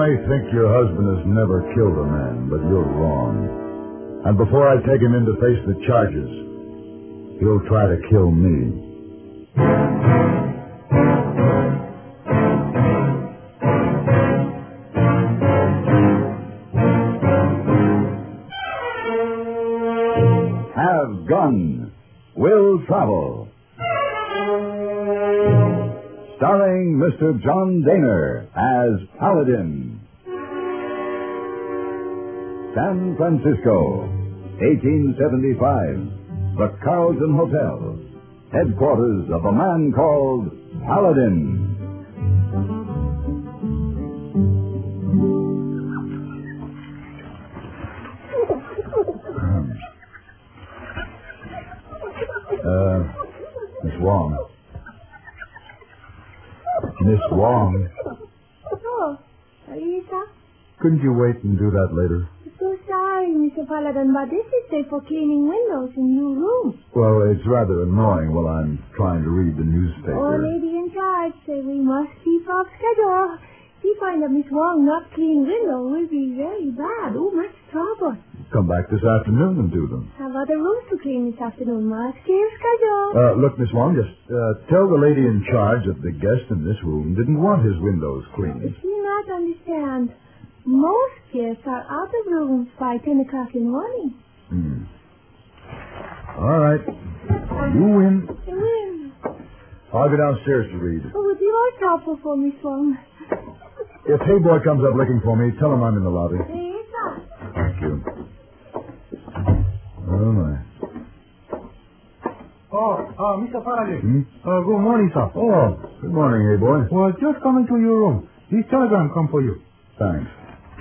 may think your husband has never killed a man, but you're wrong. And before I take him in to face the charges, he'll try to kill me. Have Gun, Will Travel. Starring Mr. John Daner as Paladin. San Francisco, 1875. The Carlton Hotel, headquarters of a man called Paladin. Miss Wong. Miss Wong. Oh, Lisa? Couldn't you wait and do that later? I'm so sorry, Mr. Paladin, but this is day for cleaning windows in your room. Well, it's rather annoying while I'm trying to read the newspaper. Our lady in charge said we must keep up schedule. If you find that Miss Wong not cleaning window, will be very bad. Oh, much trouble. Come back this afternoon and do them. Have other rooms to clean this afternoon. Must keep schedule. Look, Miss Wong, just tell the lady in charge that the guest in this room didn't want his windows cleaned. Does she not understand? Most guests are out of rooms by 10 o'clock in the morning. All right. You win. I'll go downstairs to read. Oh, would you all trouble for Miss Wong? If Hey Boy comes up looking for me, tell him I'm in the lobby. Yes, sir. Thank you. Oh, my. Mr. Paladin. Good morning, sir. Oh, good morning, Hey Boy. Well, just coming to your room. This telegram come for you. Thanks.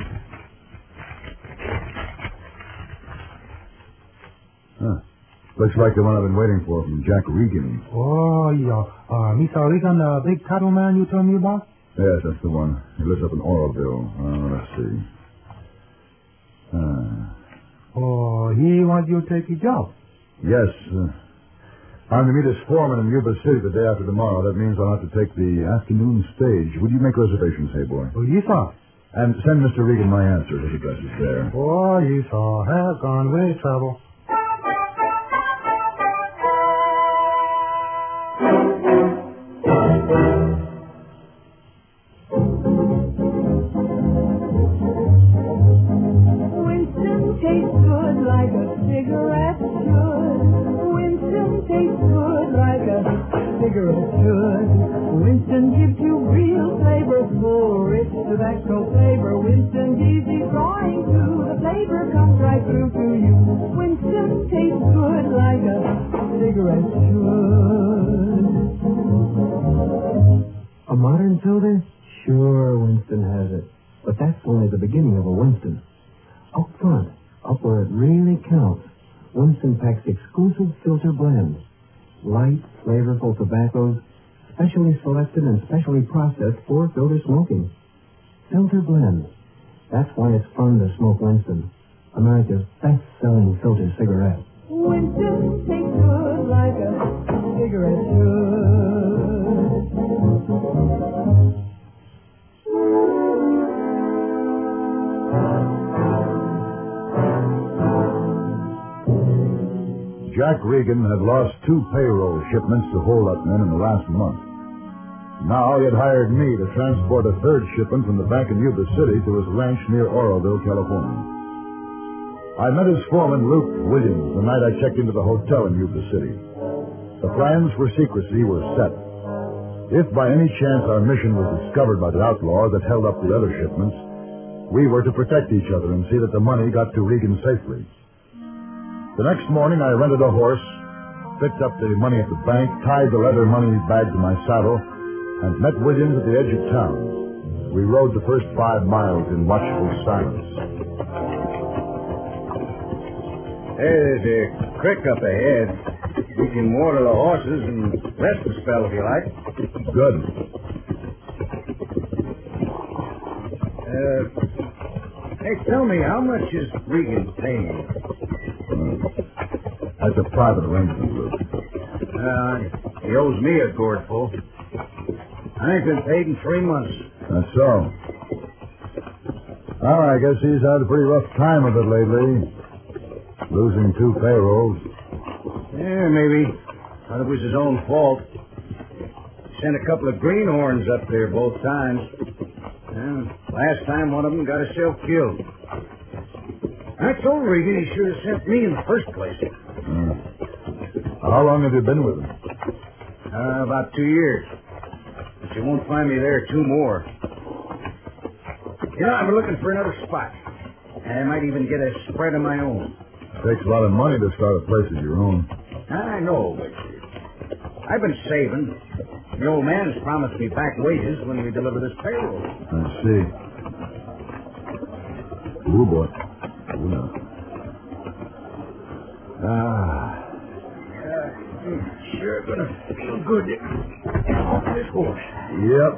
Huh. Looks like the one I've been waiting for from Jack Regan. Oh, yeah. Mr. Regan, the big cattle man you told me about? Yes, that's the one. He lives up in Oroville. Let's see. He wants you to take his job. Yes. I'm to meet his foreman in Yuba City the day after tomorrow. That means I'll have to take the afternoon stage. Would you make reservations, Hey Boy? Oh, yes, sir. And send Mr. Regan my answer. His address is there. Oh, yes, sir. Have gone way trouble. Winston gives you real flavor, full, rich tobacco flavor. Winston's easy drawing too. The flavor comes right through to you. Winston tastes good like a cigarette should. A modern filter? Sure, Winston has it. But that's only the beginning of a Winston. Up front, up where it really counts, Winston packs exclusive filter blends. Light, flavorful tobaccos, specially selected and specially processed for filter smoking. Filter blend. That's why it's fun to smoke Winston, America's best-selling filter cigarette. Winston tastes good like a cigarette should. Jack Regan had lost 2 payroll shipments to hold-up men in the last month. Now he had hired me to transport a 3rd shipment from the bank in Yuba City to his ranch near Oroville, California. I met his foreman, Luke Williams, the night I checked into the hotel in Yuba City. The plans for secrecy were set. If by any chance our mission was discovered by the outlaw that held up the other shipments, we were to protect each other and see that the money got to Regan safely. The next morning, I rented a horse, picked up the money at the bank, tied the leather money bag to my saddle, and met Williams at the edge of town. We rode the first 5 miles in watchful silence. There's a creek up ahead. We can water the horses and rest a spell if you like. Good. Hey, tell me, how much is Regan paying? That's a private arrangement, Luke. He owes me a gourdful. I ain't been paid in 3 months. That's so. Well, I guess he's had a pretty rough time of it lately. Losing 2 payrolls. Yeah, maybe. Thought it was his own fault. Sent a couple of greenhorns up there both times. Well, last time one of them got himself killed. I told Regan he should have sent me in the first place. How long have you been with him? About 2 years. But you won't find me there 2 more. You know, I'm looking for another spot. I might even get a spread of my own. Takes a lot of money to start a place of your own. I know, but I've been saving. The old man has promised me back wages when we deliver this payroll. I see. Ooh, boy. Ooh, no. Sure gonna feel good off this horse. Yep.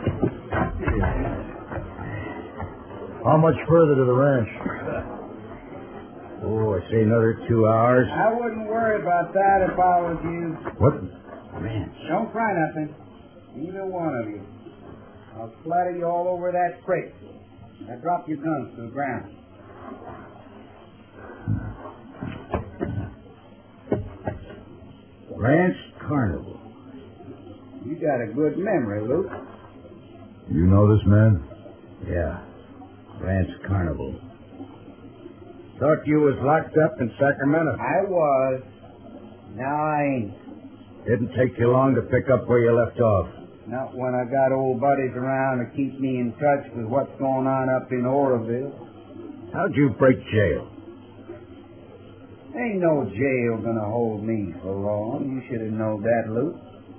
How much further to the ranch? Oh, I say another 2 hours. I wouldn't worry about that if I was you. What? Man, Don't cry nothing. Either one of you. I'll splatter you all over that creek. Now drop your guns to the ground. Ranch Carnival. You got a good memory, Luke. You know this man? Yeah, Ranch Carnival. Thought you was locked up in Sacramento. I was. Now I ain't. Didn't take you long to pick up where you left off. Not when I got old buddies around to keep me in touch with what's going on up in Oroville. How'd you break jail? Ain't no jail gonna hold me for long. You should have known that, Luke.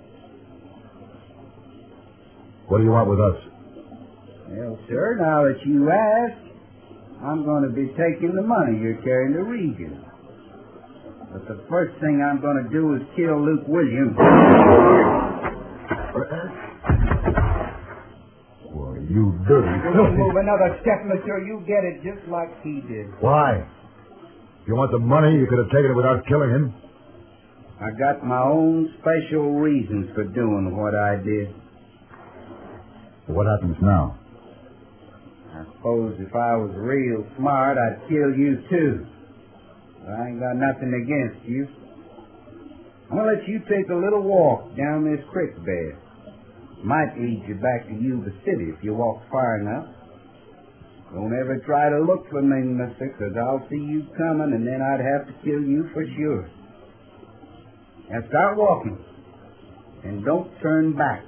What do you want with us? Well, sir, now that you ask, I'm going to be taking the money you're carrying to Regan. But the first thing I'm going to do is kill Luke Williams. Well, you dirty Don't move another step, mister. You get it just like he did. Why? If you want the money, you could have taken it without killing him. I got my own special reasons for doing what I did. What happens now? I suppose if I was real smart, I'd kill you too. But I ain't got nothing against you. I'm going to let you take a little walk down this creek bed. Might lead you back to Yuba City if you walk far enough. Don't ever try to look for me, mister, because I'll see you coming and then I'd have to kill you for sure. Now start walking. And don't turn back.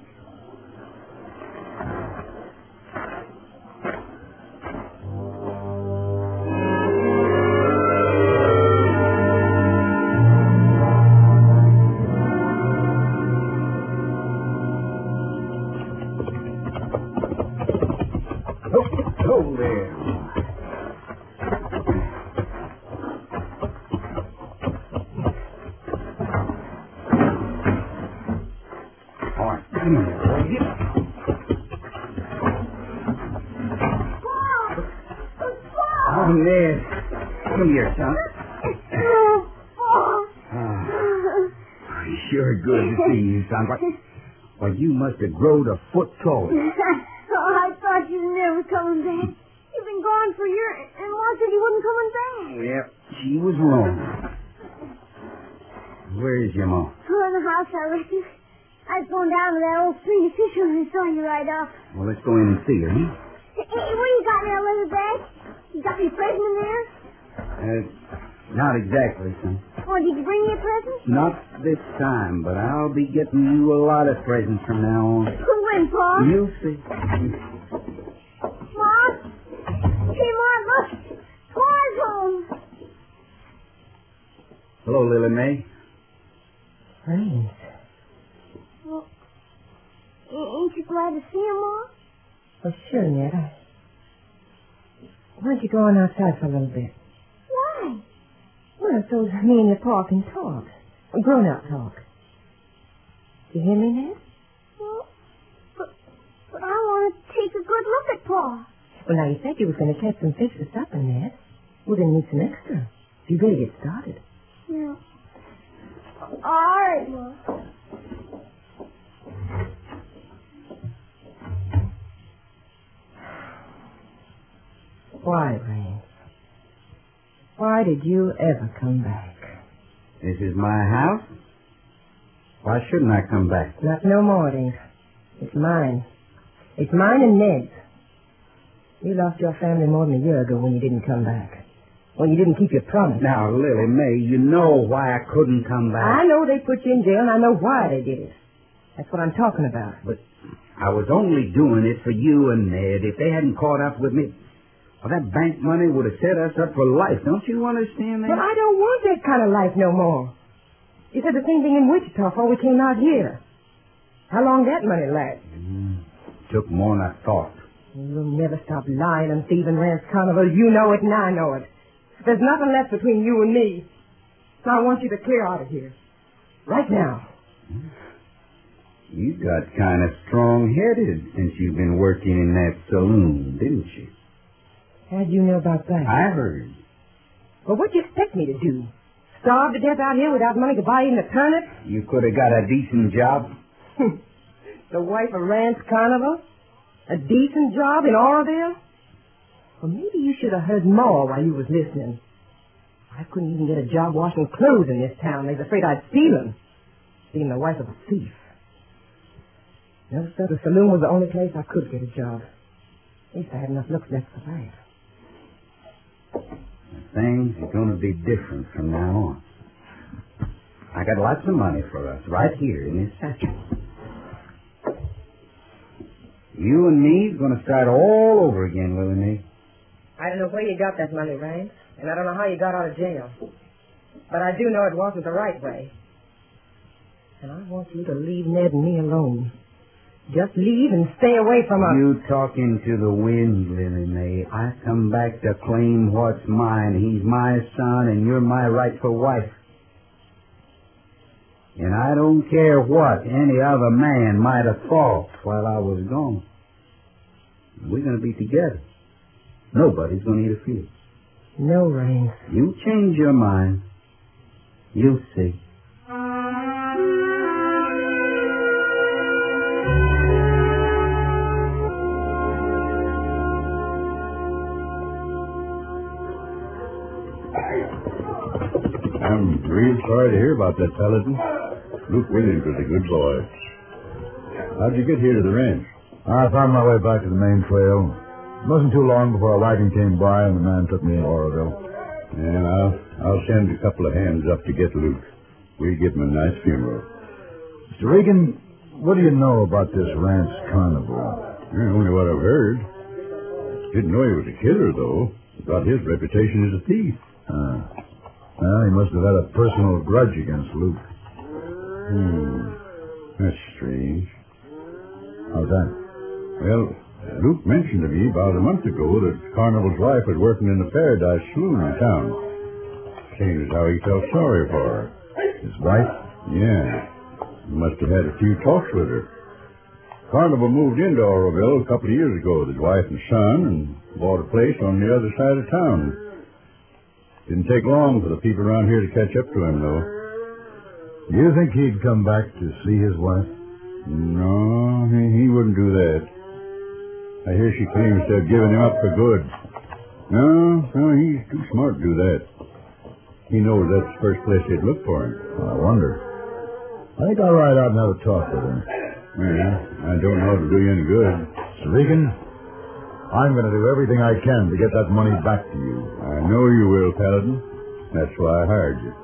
Oh, there. All right. Come here, boy. Get up. Oh, Ned. Come here, son. Sure good to see you, son. Why, you must have growed a foot tall. I thought you were never coming back. You've been gone for years, and Ma said you wasn't coming back. Yep, she was wrong. Where is your mom? Oh, in the house, I reckon. I was going down to that old string of fish and I saw you right off. Well, let's go in and see her, huh? Hey, what you got in that leather bag? You got me a present in there? Not exactly, son. Oh, did you bring me a present? Not this time, but I'll be getting you a lot of presents from now on. When, Pa? You'll see. Ma? Hey, Ma, look. Pa's home. Hello, Lily Mae. Friends. Well, ain't you glad to see him, Ma? Well, sure, Ned. Why don't you go on outside for a little bit? Why? Well, so me and your Pa can talk. Grown-up talk. You hear me, Ned? Well, but I want to take a good look at Pa. Well, now, you said you were going to catch some fish for supper, Ned. We're going to need some extra. If you better get started. Yeah. All right, Ma. Why, Rains? Why did you ever come back? This is my house. Why shouldn't I come back? Not no more, it ain't. It's mine. It's mine and Ned's. You lost your family more than a year ago when you didn't come back. When you didn't keep your promise. Now, Lily May, you know why I couldn't come back. I know they put you in jail, and I know why they did it. That's what I'm talking about. But I was only doing it for you and Ned. If they hadn't caught up with me, well, that bank money would have set us up for life. Don't you understand that? But I don't want that kind of life no more. You said the same thing in Wichita before we came out here. How long that money last? Took more than I thought. You'll never stop lying and thieving, Rance Carnival. You know it and I know it. There's nothing left between you and me. So I want you to clear out of here. Right now. You got kind of strong-headed since you've been working in that saloon, didn't you? How'd you know about that? I heard. Well, what'd you expect me to do? Starve to death out here without money to buy even a turnip? You could have got a decent job. The wife of Rance Carnival? A decent job in Oroville? Well, maybe you should have heard more while you was listening. I couldn't even get a job washing clothes in this town. They was afraid I'd steal them, being the wife of a thief. No, sir, the saloon was the only place I could get a job. At least I had enough looks left for that. Things are going to be different from now on. I got lots of money for us right here in this satchel. You and me's going to start all over again, Lily Mae. I don't know where you got that money, Rance, and I don't know how you got out of jail. But I do know it wasn't the right way. And I want you to leave Ned and me alone. Just leave and stay away from us. You talking to the wind, Lily Mae. I come back to claim what's mine. He's my son, and you're my rightful wife. And I don't care what any other man might have thought while I was gone. We're going to be together. Nobody's going to interfere. No, Rance. You change your mind. You'll see. I'm real sorry to hear about that, Paladin. Luke Williams was a good boy. How'd you get here to the ranch? I found my way back to the main trail. It wasn't too long before a wagon came by and the man took me to Oroville. And I'll send a couple of hands up to get Luke. We'll give him a nice funeral. Mr. Regan, what do you know about this Rance Carnival? Only what I've heard. Didn't know he was a killer, though. Got his reputation as a thief. Well, he must have had a personal grudge against Luke. That's strange. How's that? Well, Luke mentioned to me about a month ago that Carnival's wife was working in the Paradise Saloon in town. Seeing as how he felt sorry for her. His wife? Yeah. He must have had a few talks with her. Carnival moved into Oroville a couple of years ago with his wife and son and bought a place on the other side of town. Didn't take long for the people around here to catch up to him, though. Do you think he'd come back to see his wife? No, he wouldn't do that. I hear she claims to have given him up for good. No, he's too smart to do that. He knows that's the first place they'd look for him. I wonder. I think I'll ride out and have a talk with him. Well, I don't know how to do you any good. Mr. Regan, I'm going to do everything I can to get that money back to you. I know you will, Paladin. That's why I hired you.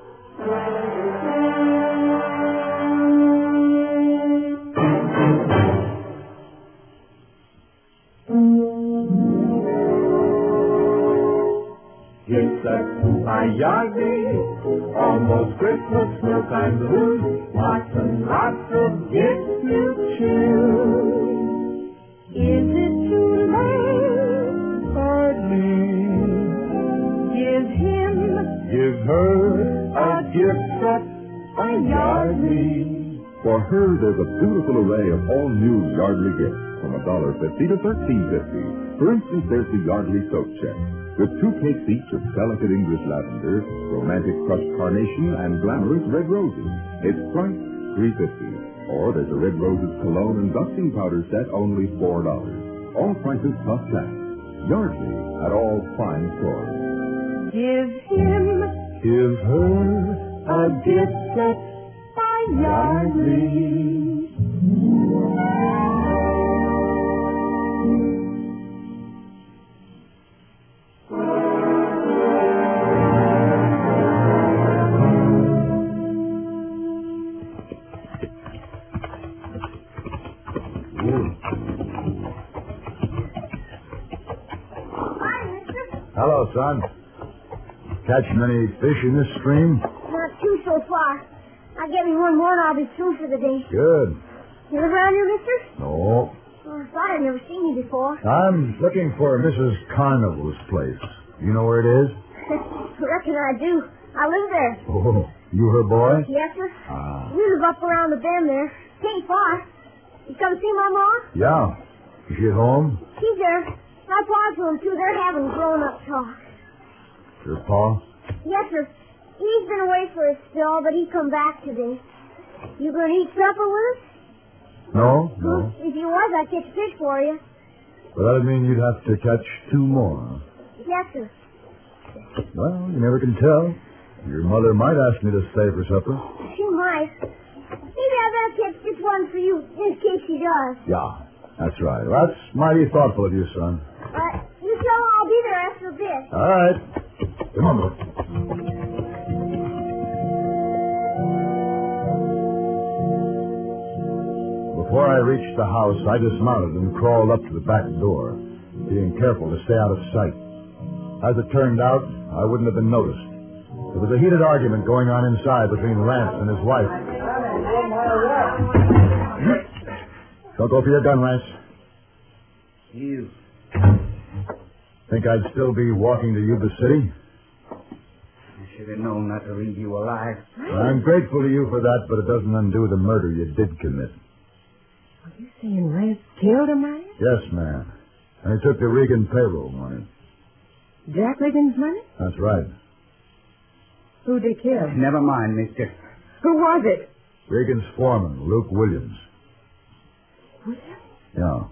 It's a Kumayagi, almost Christmas, no time to lose. Lots and lots of gifts to choose. Is it too late? Hardly. Give him, Give her a gift that's a Yardley. For her, there's a beautiful array of all new Yardley gifts from $1.50 to $13.50. For instance, there's the Yardley soap check with 2 cakes each of delicate English lavender, romantic crushed carnation, and glamorous red roses. It's priced $3.50. Or there's a red roses cologne and dusting powder set only $4. All prices plus tax. Yardley at all fine stores. Give him, Give her a gift set by Yardley. Hello, son. Catch many fish in this stream? Not two so far. I'll get me one more and I'll be through for the day. Good. You live around here, mister? No. Oh, I thought I'd never seen you before. I'm looking for Mrs. Carnival's place. You know where it is? Reckon I do. I live there. Oh, you her boy? Yes, sir. Ah. We live up around the bend there. Ain't far. You come see my mom? Yeah. Is she at home? She's there. I pa's home, too. They're having grown-up talk. Your pa? Yes, sir. He's been away for a spell, but he come back today. You gonna eat supper with us? No. If you was, I'd catch fish for you. Well, that'd mean you'd have to catch 2 more. Yes, sir. Well, you never can tell. Your mother might ask me to stay for supper. She might. Maybe I better catch just one for you, in case she does. Yeah, that's right. Well, that's mighty thoughtful of you, son. You tell her I'll be there after a bit. All right. Come on, Bill. Before I reached the house, I dismounted and crawled up to the back door, being careful to stay out of sight. As it turned out, I wouldn't have been noticed. There was a heated argument going on inside between Rance and his wife. Don't go for your gun, Rance. You. Think I'd still be walking to Yuba City? I should have known not to leave you alive. I'm grateful to you for that, but it doesn't undo the murder you did commit. Are you saying Rance killed a man? Yes, ma'am. And he took the Regan payroll money. Jack Regan's money? That's right. Who'd they kill? Never mind, mister. Who was it? Regan's foreman, Luke Williams. Williams? Yeah.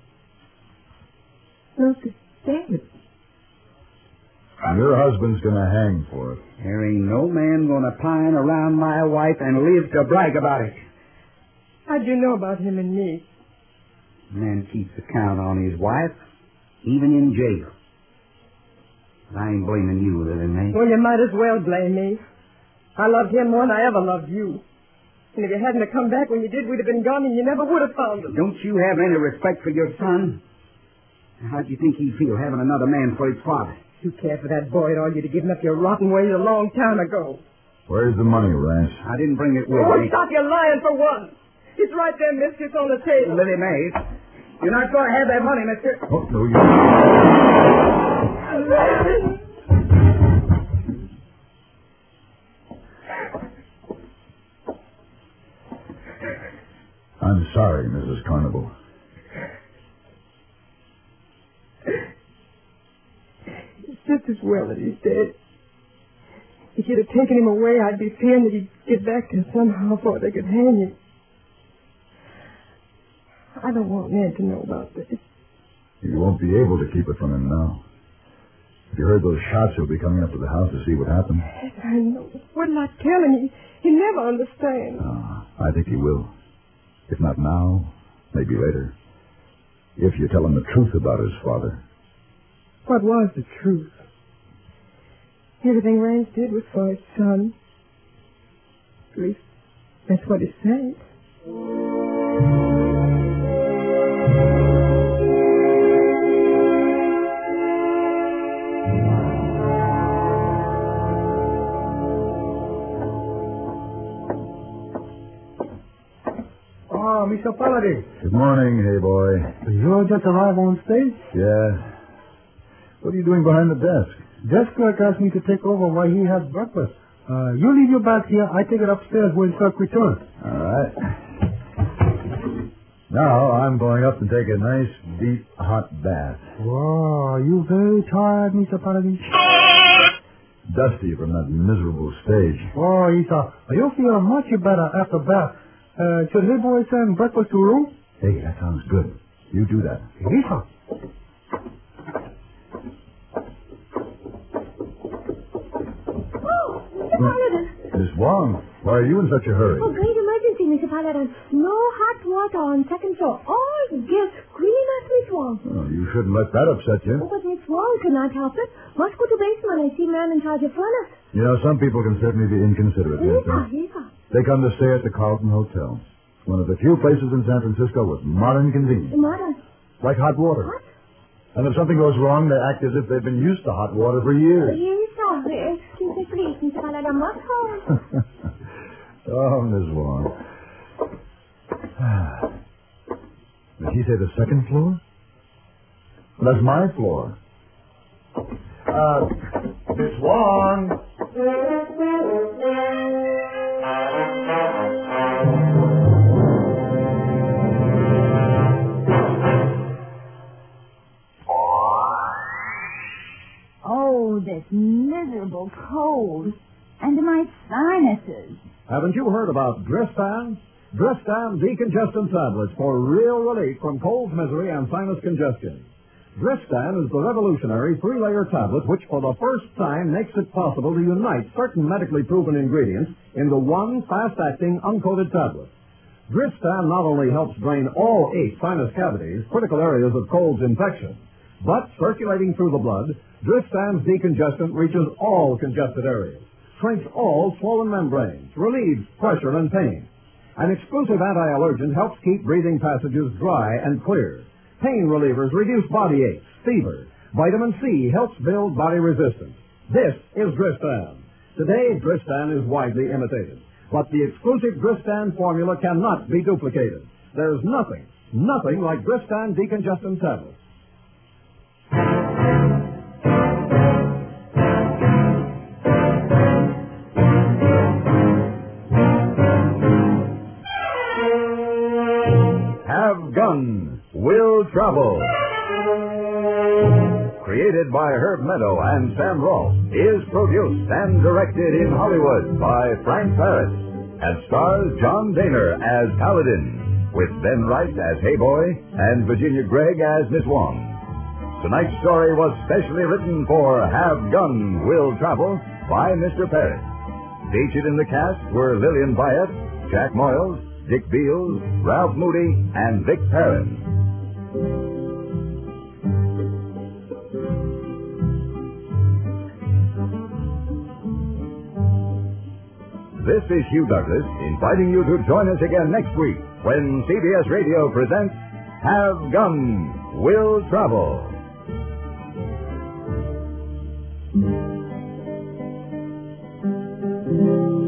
Luke is dead. Your husband's going to hang for it. There ain't no man gonna pine around my wife and live to brag about it. How'd you know about him and me? Man keeps account on his wife, even in jail. I ain't blaming you, Lily Mae. Well, you might as well blame me. I loved him more than I ever loved you. And if you hadn't have come back when you did, we'd have been gone and you never would have found him. Don't you have any respect for your son? How'd you think he'd feel having another man for his father? You cared for that boy at all, you'd have given up your rotten ways a long time ago. Where's the money, Rance? I didn't bring it with Oh, me. stop your lying for once. It's right there, mister. It's on the table. Lily Mae, you're not going to have that money, mister. Oh, no, you... I'm sorry, Mrs. Carnival. It's just as well that he's dead. If you'd have taken him away, I'd be fearing that he'd get back to somehow before they could hang him. I don't want Ned to know about this. You won't be able to keep it from him now. If you heard those shots, he'll be coming up to the house to see what happened. Yes, I know. What'll I tell him? He'll never understand. I think he will. If not now, maybe later. If you tell him the truth about his father. What was the truth? Everything Rance did was for his son. At least, that's what he said. Oh, Mr. Paladin. Good morning, hey boy. You just arrived on stage? Yeah. What are you doing behind the desk? Desk clerk asked me to take over while he has breakfast. You leave your bag here. I take it upstairs when clerk returns. All right. Now I'm going up and take a nice, deep, hot bath. Wow, are you very tired, Mr. Paladin? Dusty from that miserable stage. Oh, Isa, you'll feel much better after bath. Should hey boy send breakfast to room? Hey, that sounds good. You do that. Isa. Paladin. Miss Wong, why are you in such a hurry? Oh, great emergency, Mr. Paladin. No hot water on second floor. All guests screaming at Miss Wong. Oh, you shouldn't let that upset you. Oh, but Miss Wong cannot help it. Must go to basement and see man in charge of furnace. You know, some people can certainly be inconsiderate, Nancy. Yes, sir. They come to stay at the Carlton Hotel. It's one of the few places in San Francisco with modern convenience. Modern. Like hot water. What? And if something goes wrong, they act as if they've been used to hot water for years. Yes, sir. Excuse me, please, Mr. Paladin. Must hold. Oh, Miss Wong. Did he say the second floor? Well, that's my floor. Miss Wong. Oh, this miserable cold. And my sinuses. Haven't you heard about Dristan? Dristan decongestant tablets for real relief from cold misery and sinus congestion. Dristan is the revolutionary three-layer tablet which for the first time makes it possible to unite certain medically proven ingredients into one fast-acting uncoated tablet. Dristan not only helps drain all 8 sinus cavities, critical areas of cold's infection, but circulating through the blood, Dristan's decongestant reaches all congested areas, shrinks all swollen membranes, relieves pressure and pain. An exclusive anti-allergen helps keep breathing passages dry and clear. Pain relievers reduce body aches, fever. Vitamin C helps build body resistance. This is Dristan. Today, Dristan is widely imitated, but the exclusive Dristan formula cannot be duplicated. There's nothing like Dristan decongestant tablets. Have Gun Will Travel. Created by Herb Meadow and Sam Rolfe, is produced and directed in Hollywood by Frank Paris, and stars John Daner as Paladin, with Ben Wright as Hayboy and Virginia Gregg as Miss Wong. Tonight's story was specially written for Have Gun Will Travel by Mr. Paris. Featured in the cast were Lillian Byatt, Jack Moyles, Dick Beals, Ralph Moody, and Vic Perrin. This is Hugh Douglas inviting you to join us again next week when CBS Radio presents Have Gun Will Travel.